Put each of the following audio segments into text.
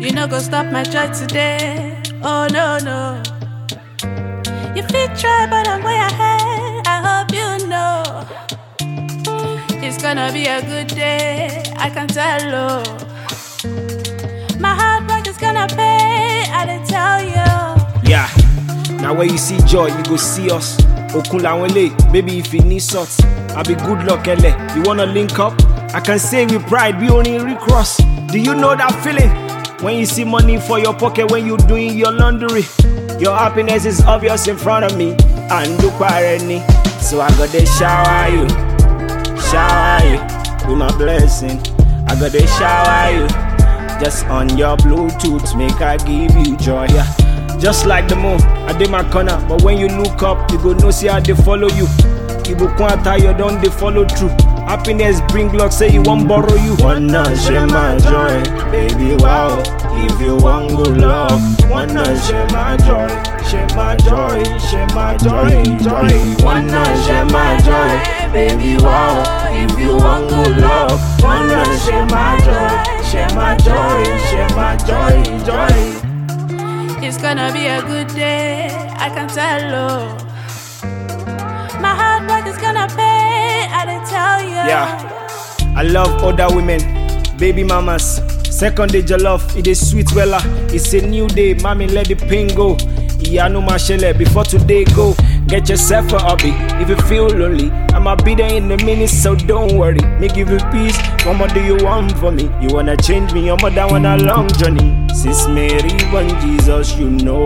You no go stop my joy today. Oh no, no. You fit try, but I'm way ahead. I hope you know. It's gonna be a good day, I can tell you. My hard work is gonna pay, I didn't tell you. Yeah, now when you see joy, you go see us. Okunlawole, baby, if you need salt, I'll be good luck, ele. You wanna link up? I can say with pride, we only recross. Do you know that feeling? When you see money for your pocket when you doing your laundry. Your happiness is obvious in front of me. And look any. So I gotta shower you with my blessing. I gotta shower you just on your Bluetooth, make I give you joy. Yeah. Just like the moon, I did my corner, but when you look up, you go no see how they follow you. You go quanta, you don't they follow through. Happiness bring luck, say you won't borrow you. Wanna share my joy, baby, wow. If you want good love, wanna share my joy, share my joy, share my joy, joy. Wanna share my joy, baby, wow. If you want good love, wanna share my joy, share my joy, share my joy, joy. It's gonna be a good day, I can tell you. My hard work is gonna pay, I didn't tell you. Yeah, I love other women, baby mamas. Second day jollof, it is sweet wella. It's a new day, mommy let the pain go. Yeah, no mashele, before today go. Get yourself a hobby, if you feel lonely I'ma be there in a minute, so don't worry. Me give you peace, what more do you want from me? You wanna change me, your mother want a long journey. Sis Mary, when Jesus, you know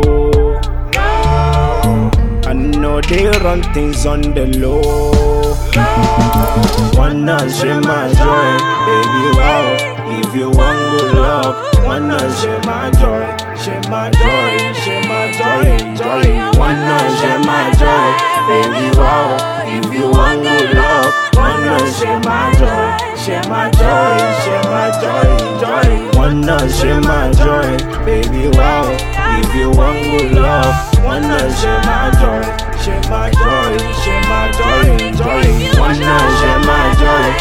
I know they run things on the low. Wanna share my joy, baby, wow. If you want good love, wanna share my joy, share my joy, share my joy, joy. Wanna share my joy, baby, wow. If you want good love, wanna share my joy, share my joy, share my joy, joy. Wanna share my joy, baby, wow. If you want good love, wanna share my joy, share my joy, share my joy, joy. Wanna share my joy,